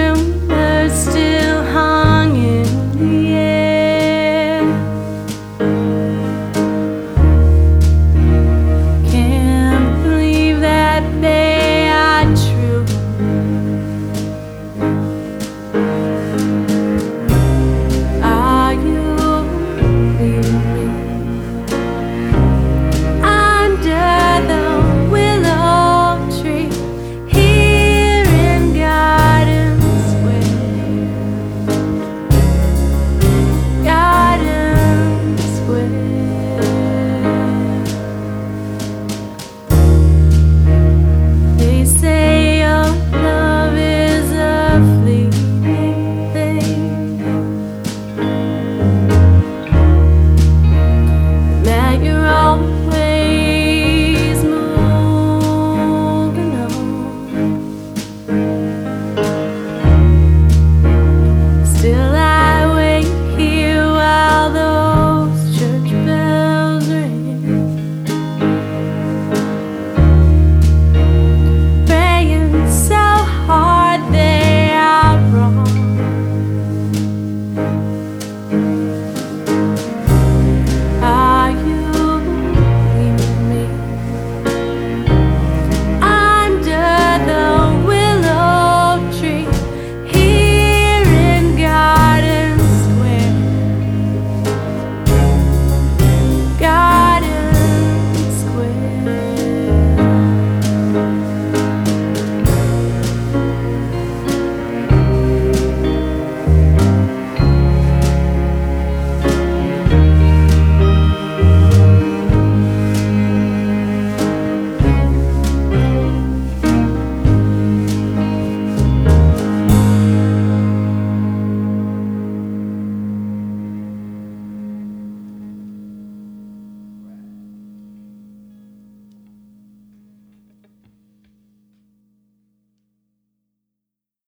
September still hung in the air. Can't believe that they are true. Are you leaving me under the willow tree here in Garden Square? Garden Square. They say your love is a